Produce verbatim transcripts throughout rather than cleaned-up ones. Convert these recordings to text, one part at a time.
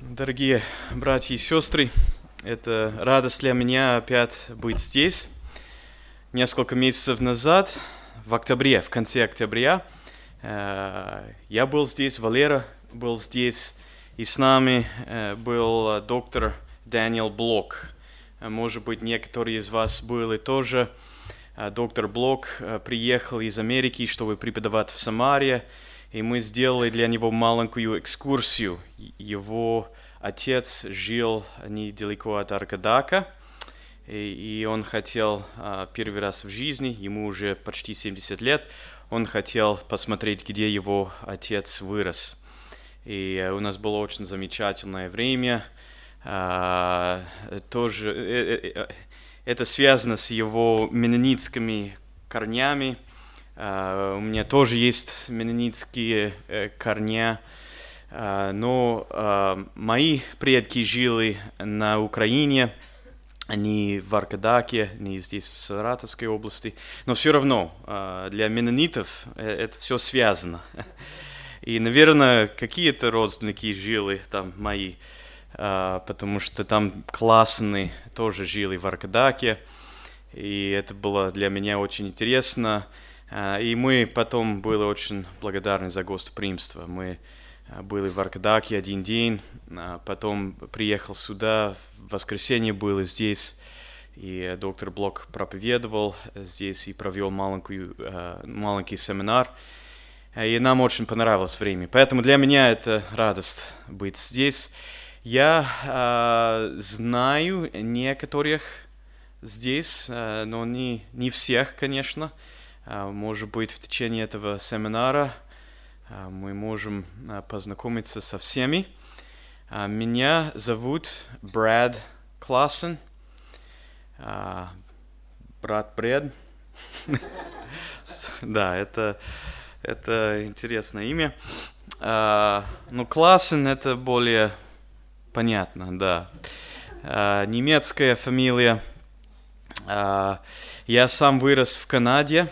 Дорогие братья и сестры, это радость для меня опять быть здесь. Несколько месяцев назад, в октябре, в конце октября, я был здесь, Валера был здесь, и с нами был доктор Дэниел Блок. Может быть, некоторые из вас были тоже. Доктор Блок приехал из Америки, чтобы преподавать в Самаре, и мы сделали для него маленькую экскурсию. Его отец жил недалеко от Аркадака, и, и он хотел первый раз в жизни, ему уже почти семьдесят лет, он хотел посмотреть, где его отец вырос. И у нас было очень замечательное время. Тоже это связано с его меннонитскими корнями. Uh, у меня тоже есть меннонитские uh, корня, uh, но uh, мои предки жили на Украине, не в Аркадаке, не здесь в Саратовской области, но все равно uh, для меннонитов это все связано. И, наверное, какие-то родственники жили там мои, uh, потому что там классные тоже жили в Аркадаке, и это было для меня очень интересно. И мы потом были очень благодарны за гостеприимство. Мы были в Аркадаке один день, потом приехал сюда, в воскресенье был здесь, и доктор Блок проповедовал здесь и провел маленькую, маленький семинар. И нам очень понравилось время. Поэтому для меня это радость быть здесь. Я э, знаю некоторых здесь, э, но не, не всех, конечно. Может быть, в течение этого семинара мы можем познакомиться со всеми. Меня зовут Брэд Классен, брат Брэд. Да, это, это интересное имя. Но Классен это более понятно, да. Немецкая фамилия. Я сам вырос в Канаде.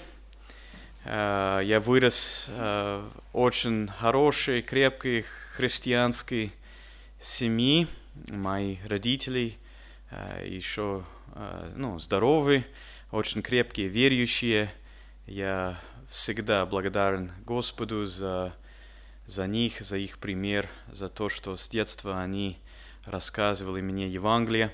Я вырос в очень хорошей, крепкой христианской семье. Мои родители еще ну, здоровые, очень крепкие, верующие. Я всегда благодарен Господу за, за них, за их пример, за то, что с детства они рассказывали мне Евангелие.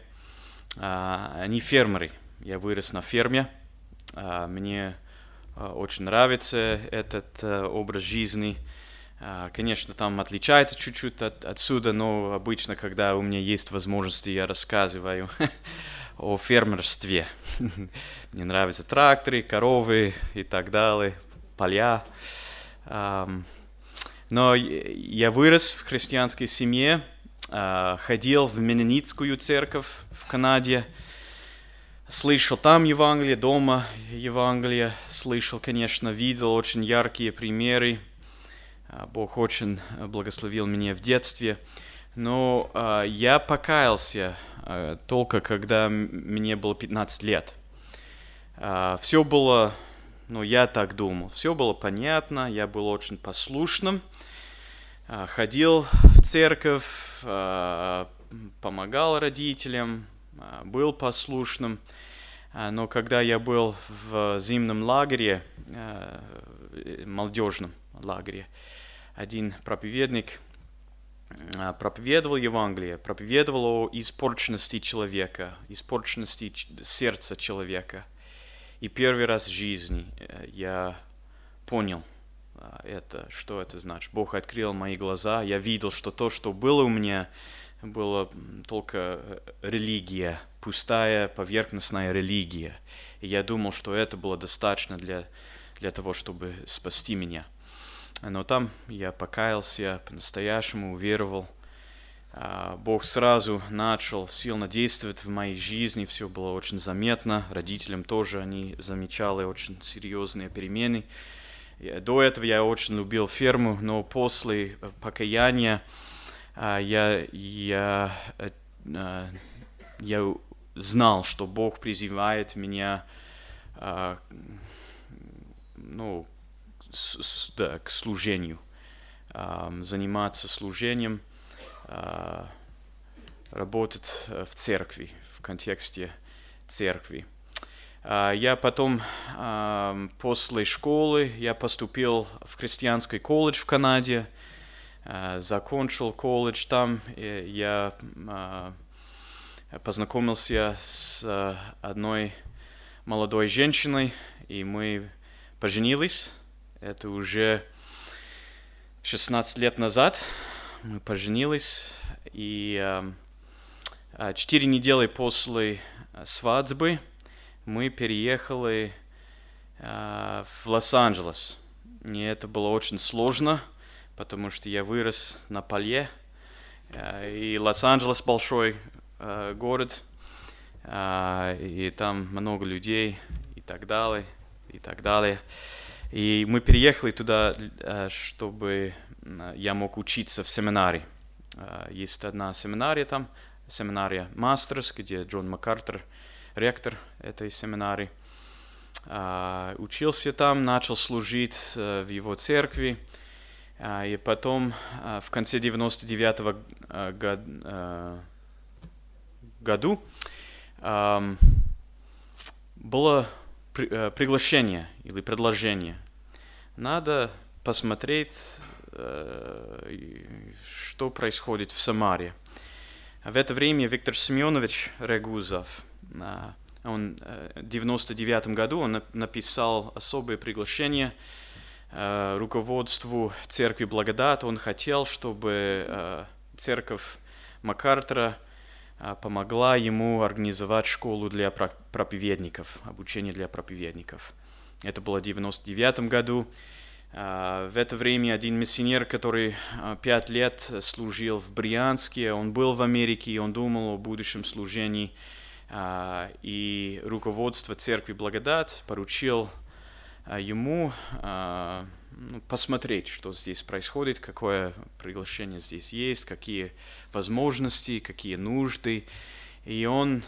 Они фермеры. Я вырос на ферме. Мне очень нравится этот uh, образ жизни. Uh, конечно, там отличается чуть-чуть от, отсюда, но обычно, когда у меня есть возможности, я рассказываю о фермерстве. Мне нравятся тракторы, коровы и так далее, поля. Um, но я вырос в христианской семье, uh, ходил в меннонитскую церковь в Канаде. Слышал там Евангелие, дома Евангелие, слышал, конечно, видел очень яркие примеры. Бог очень благословил меня в детстве. Но uh, я покаялся uh, только когда мне было пятнадцать лет. Uh, все было, ну я так думал, все было понятно, я был очень послушным. Uh, ходил в церковь, uh, помогал родителям, uh, был послушным. Но когда я был в зимнем лагере, молодежном лагере, один проповедник проповедовал Евангелие, проповедовал о испорченности человека, испорченности сердца человека. И первый раз в жизни я понял это, что это значит. Бог открыл мои глаза, я видел, что то, что было у меня, была только религия, пустая, поверхностная религия. И я думал, что это было достаточно для, для того, чтобы спасти меня. Но там я покаялся, по-настоящему уверовал. Бог сразу начал сильно действовать в моей жизни, все было очень заметно. Родителям тоже они замечали очень серьезные перемены. До этого я очень любил ферму, но после покаяния Я, я, я знал, что Бог призывает меня ну, с, да, к служению, заниматься служением. работать в церкви, в контексте церкви. Я потом, после школы, я поступил в христианский колледж в Канаде, закончил колледж там, и я познакомился с одной молодой женщиной, и мы поженились. Это уже шестнадцать лет назад мы поженились, и четыре недели после свадьбы мы переехали в Лос-Анджелес. И это было очень сложно, потому что я вырос на поле, и Лос-Анджелес большой город, и там много людей, и так далее, и так далее. И мы переехали туда, чтобы я мог учиться в семинаре. Есть одна семинария там, семинария Мастерс, где Джон Макартер, ректор этой семинарии. Учился там, начал служить в его церкви. И потом в конце девяносто девятого году было приглашение или предложение. Надо посмотреть, что происходит в Самаре. В это время Виктор Семенович Регузов, он в девяносто девятом году он написал особое приглашение руководству церкви Благодать. Он хотел, чтобы церковь Макартера помогла ему организовать школу для проповедников, обучение для проповедников. Это было в девяносто девятом году. В это время один миссионер, который пять лет служил в Брянске, он был в Америке, и он думал о будущем служении. И руководство церкви Благодать поручил ему посмотреть, что здесь происходит, какое приглашение здесь есть, какие возможности, какие нужды. И он,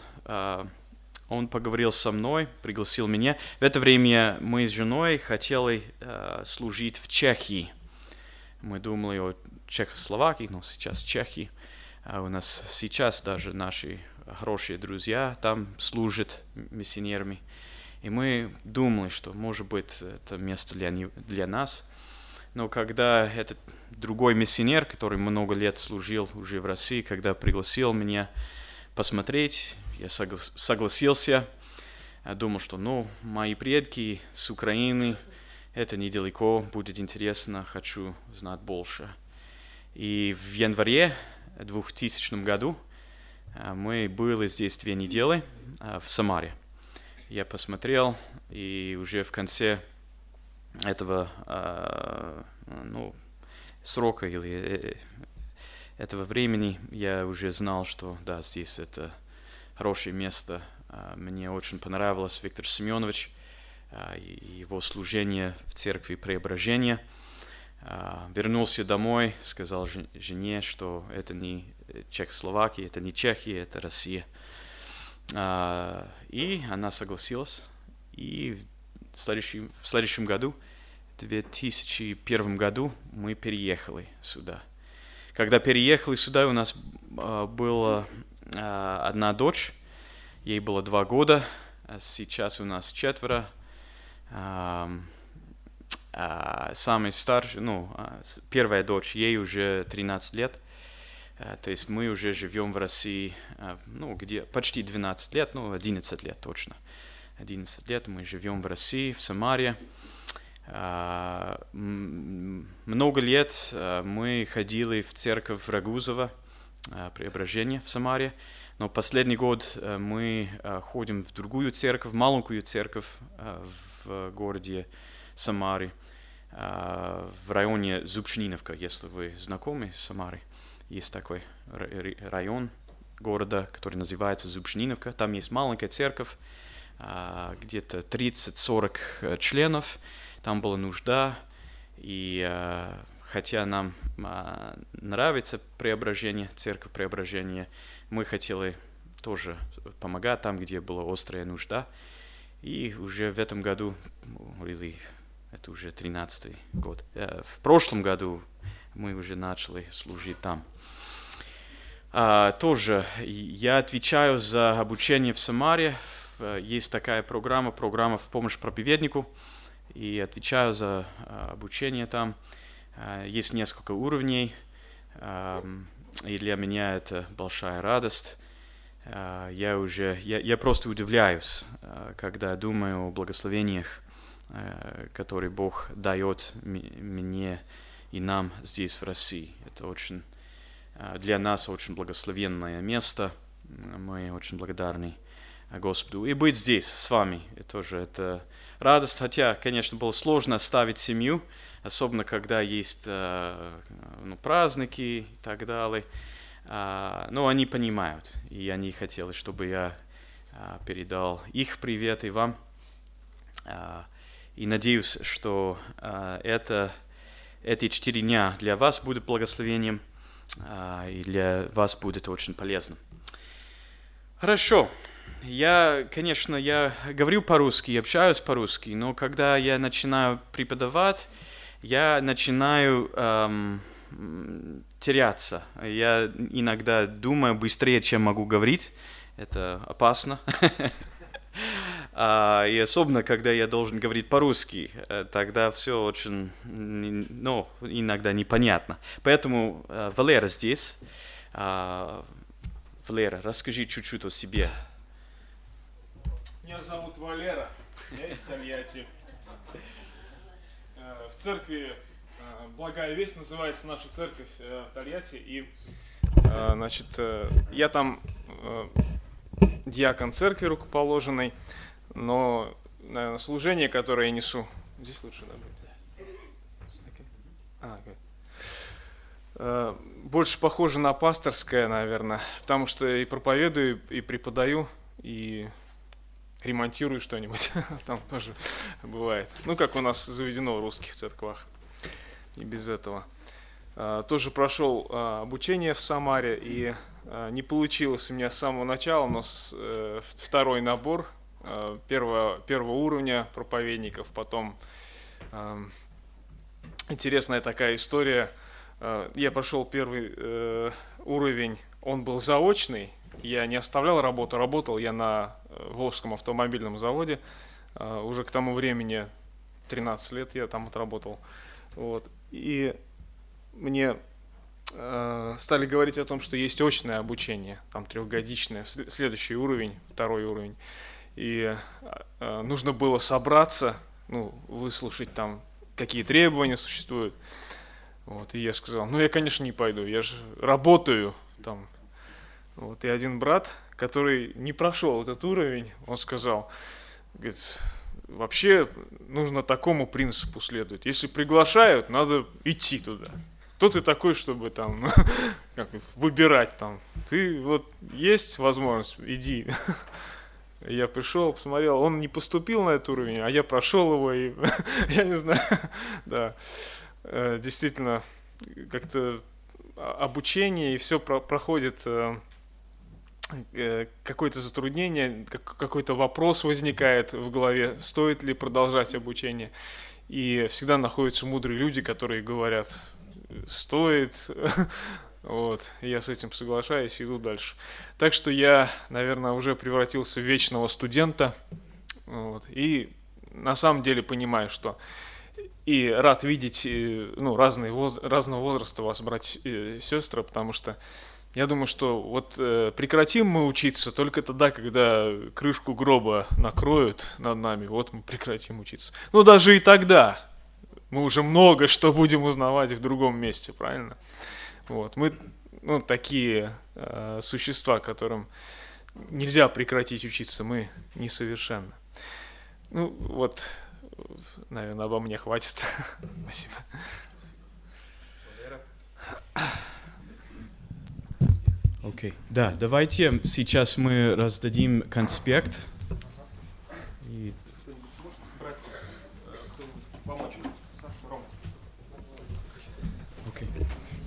он поговорил со мной, пригласил меня. В это время мы с женой хотели служить в Чехии. Мы думали о Чехословакии, но сейчас Чехии. У нас сейчас даже наши хорошие друзья там служат миссионерами. И мы думали, что, может быть, это место для, не, для нас. Но когда этот другой миссионер, который много лет служил уже в России, когда пригласил меня посмотреть, я согла- согласился. Я думал, что, ну, мои предки с Украины, это недалеко, будет интересно, хочу знать больше. И в январе двухтысячном году мы были здесь две недели в Самаре. Я посмотрел, и уже в конце этого э, ну, срока или этого времени я уже знал, что да, здесь это хорошее место. Мне очень понравилось Виктор Семенович и его служение в церкви Преображения. Вернулся домой, сказал жене, что это не Чехословакия, это не Чехия, это Россия. Uh, и она согласилась. И в следующем, в следующем году, в две тысячи первом году, мы переехали сюда. Когда переехали сюда, у нас uh, была uh, одна дочь, ей было два года, а сейчас у нас четверо. Uh, uh, самый старший, ну, uh, первая дочь, ей уже тринадцать лет. Uh, то есть мы уже живем в России, uh, ну, где почти двенадцать лет, ну, одиннадцать лет точно. одиннадцать лет мы живем в России, в Самаре. Uh, м- много лет uh, мы ходили в церковь Рагузова, uh, Преображение в Самаре. Но последний год uh, мы uh, ходим в другую церковь, маленькую церковь uh, в городе Самаре, uh, в районе Зубшниновка, если вы знакомы с Самарой. Есть такой район города, который называется Зубшниновка. Там есть маленькая церковь, где-то тридцать-сорок членов. Там была нужда. И хотя нам нравится Преображение, церковь Преображения, мы хотели тоже помогать там, где была острая нужда. И уже в этом году, или это уже тринадцатый год, в прошлом году мы уже начали служить там. А, тоже я отвечаю за обучение в Самаре. Есть такая программа, программа в помощь проповеднику, и отвечаю за а, обучение там. А, есть несколько уровней, а, и для меня это большая радость. А, я уже, я, я просто удивляюсь, а, когда думаю о благословениях, а, которые Бог дает мне и нам здесь в России. Это очень для нас очень благословенное место. Мы очень благодарны Господу. И быть здесь с вами, это тоже это радость. Хотя, конечно, было сложно оставить семью, особенно когда есть ну, праздники и так далее. Но они понимают, и они хотели, чтобы я передал их привет и вам. И надеюсь, что это, эти четыре дня для вас будут благословением, и для вас будет очень полезно. Хорошо. Я, конечно, я говорю по-русски, общаюсь по-русски, но когда я начинаю преподавать, я начинаю эм, теряться. Я иногда думаю быстрее, чем могу говорить. Это опасно. И особенно, когда я должен говорить по-русски, тогда все очень, ну, иногда непонятно. Поэтому Валера здесь. Валера, расскажи чуть-чуть о себе. Меня зовут Валера, я из Тольятти. В церкви «Благая весть» называется наша церковь в Тольятти. И, значит, я там диакон церкви рукоположенный. Но, наверное, служение, которое я несу, здесь лучше добыть. А, okay. Больше похоже на пасторское, наверное, потому что и проповедую, и преподаю, и ремонтирую что-нибудь. Там тоже бывает. Ну, как у нас заведено в русских церквах. Не без этого. Тоже прошел обучение в Самаре, и не получилось у меня с самого начала, но второй набор Первого, первого уровня проповедников, потом э, интересная такая история. Э, я прошел первый э, уровень, он был заочный, я не оставлял работу, работал я на Волжском автомобильном заводе, э, уже к тому времени тринадцать лет я там отработал. Вот. И мне э, стали говорить о том, что есть очное обучение, там трехгодичное, следующий уровень, второй уровень. И э, нужно было собраться, ну, выслушать там, какие требования существуют. Вот, и я сказал, ну, я, конечно, не пойду, я же работаю там. Вот, и один брат, который не прошел этот уровень, он сказал, говорит, вообще нужно такому принципу следовать. Если приглашают, надо идти туда. Кто ты такой, чтобы там как, выбирать там? Ты вот есть возможность, иди. Я пришел, посмотрел, он не поступил на этот уровень, а я прошел его, и я не знаю, да, действительно, как-то обучение, и все про- проходит, какое-то затруднение, какой-то вопрос возникает в голове, стоит ли продолжать обучение, и всегда находятся мудрые люди, которые говорят, стоит. Вот, я с этим соглашаюсь и иду дальше. Так что я, наверное, уже превратился в вечного студента. Вот, и на самом деле понимаю, что и рад видеть ну, разные воз... разного возраста вас, братья и сестры, потому что я думаю, что вот э, прекратим мы учиться только тогда, когда крышку гроба накроют над нами, вот мы прекратим учиться. Ну, даже и тогда мы уже много что будем узнавать в другом месте, правильно? Вот. Мы ну, такие э, существа, которым нельзя прекратить учиться, мы несовершенны. Ну вот, наверное, обо мне хватит. Спасибо. Окей. Okay. Да, давайте сейчас мы раздадим конспект. И... Okay.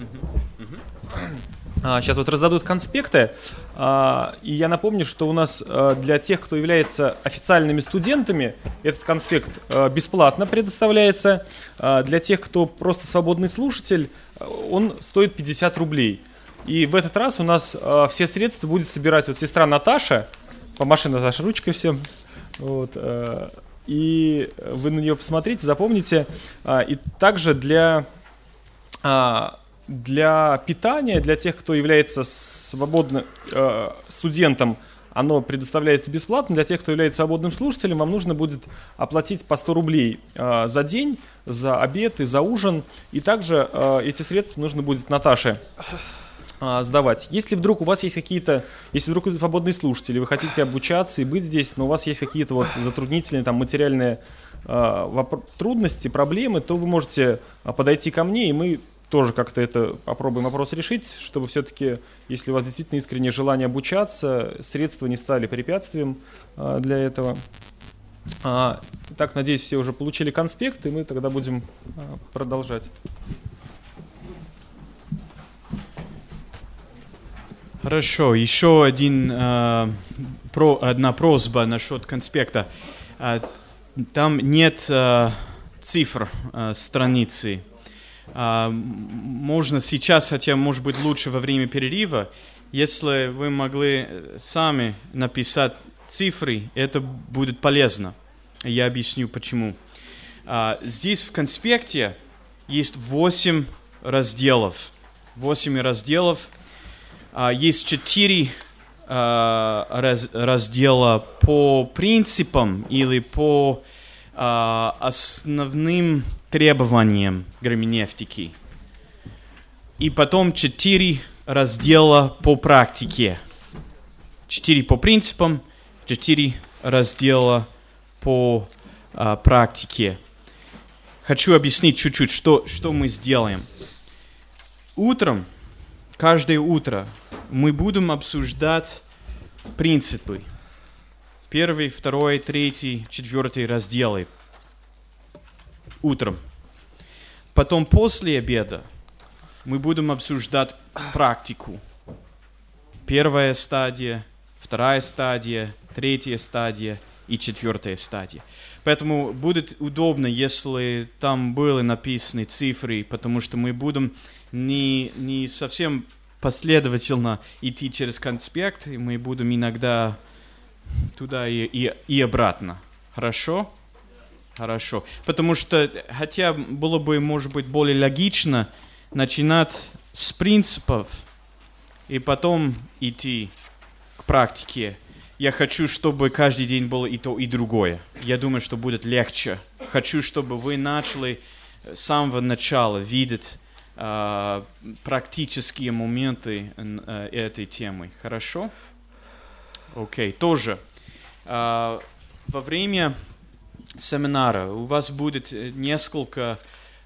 Сейчас вот раздадут конспекты, и я напомню, что у нас для тех, кто является официальными студентами, этот конспект бесплатно предоставляется. Для тех, кто просто свободный слушатель, он стоит пятьдесят рублей. И в этот раз у нас э, все средства будет собирать вот сестра Наташа. Помаши, Наташа, ручкой всем. Вот, э, и вы на нее посмотрите, запомните. Э, и также для, э, для питания, для тех, кто является свободным э, студентом, оно предоставляется бесплатно. Для тех, кто является свободным слушателем, вам нужно будет оплатить по сто рублей э, за день, за обед и за ужин. И также э, эти средства нужно будет Наташе э, сдавать. Если вдруг у вас есть какие-то, если вдруг вы свободные слушатели, вы хотите обучаться и быть здесь, но у вас есть какие-то вот затруднительные там материальные э, вопро- трудности, проблемы, то вы можете подойти ко мне, и мы тоже как-то это попробуем вопрос решить, чтобы все-таки, если у вас действительно искреннее желание обучаться, средства не стали препятствием а, для этого. А, так, надеюсь, все уже получили конспект, и мы тогда будем а, продолжать. Хорошо, еще один, э, про, одна просьба насчет конспекта. Э, там нет э, цифр э, страницы. Uh, можно сейчас, хотя может быть лучше во время перерыва, если вы могли сами написать цифры, это будет полезно. Я объясню почему. Uh, здесь в конспекте есть восемь разделов. Восемь разделов. Uh, есть четыре uh, раз, раздела по принципам или по uh, основным требованиям герменевтики. И потом четыре раздела по практике. Четыре по принципам, четыре раздела по а, практике. Хочу объяснить чуть-чуть, что, что мы сделаем. Утром, каждое утро, мы будем обсуждать принципы. Первый, второй, третий, четвертый разделы. Утром. Потом после обеда мы будем обсуждать практику. Первая стадия, вторая стадия, третья стадия и четвертая стадия. Поэтому будет удобно, если там были написаны цифры, потому что мы будем не, не совсем последовательно идти через конспект, и мы будем иногда туда и, и, и обратно. Хорошо? Хорошо. Потому что, хотя было бы, может быть, более логично начинать с принципов и потом идти к практике. Я хочу, чтобы каждый день было и то, и другое. Я думаю, что будет легче. Хочу, чтобы вы начали с самого начала видеть э, практические моменты э, этой темы. Хорошо? Окей. Тоже. Э, во время семинара у вас будет несколько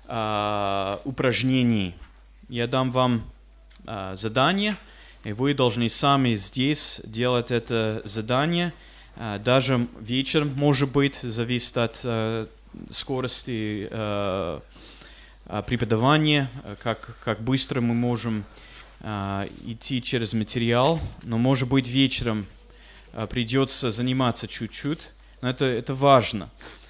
э, упражнений. Я дам вам э, задание, и вы должны сами здесь делать это задание. Э, даже вечером, может быть, зависит от э, скорости э, преподавания, как, как быстро мы можем э, идти через материал. Но, может быть, вечером э, придется заниматься чуть-чуть, но это, это важно.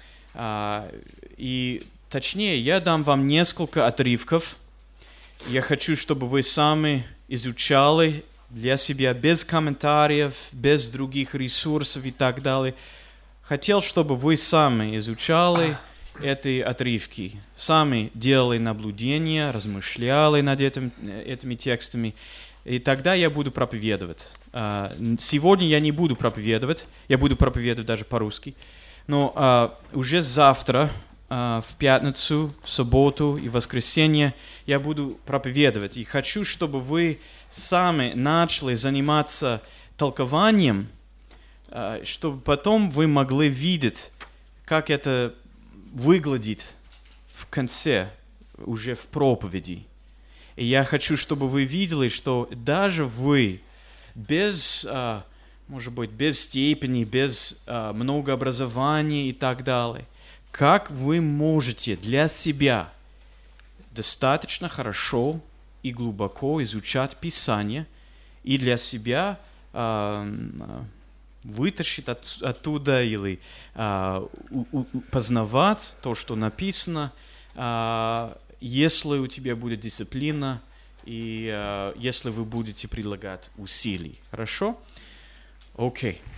Uh, и точнее, я дам вам несколько отрывков. Я хочу, чтобы вы сами изучали для себя без комментариев, без других ресурсов и так далее. Хотел, чтобы вы сами изучали эти отрывки, сами делали наблюдения, размышляли над этим, этими текстами. И тогда я буду проповедовать. Uh, сегодня я не буду проповедовать, я буду проповедовать даже по-русски. Но а, уже завтра, а, в пятницу, в субботу и в воскресенье я буду проповедовать. И хочу, чтобы вы сами начали заниматься толкованием, а, чтобы потом вы могли видеть, как это выглядит в конце, уже в проповеди. И я хочу, чтобы вы видели, что даже вы без... А, может быть, без степени, без uh, много образования и так далее. Как вы можете для себя достаточно хорошо и глубоко изучать Писание и для себя uh, вытащить от, оттуда или uh, у, у, познавать то, что написано, uh, если у тебя будет дисциплина и э, если вы будете прилагать усилий. Хорошо? Окей.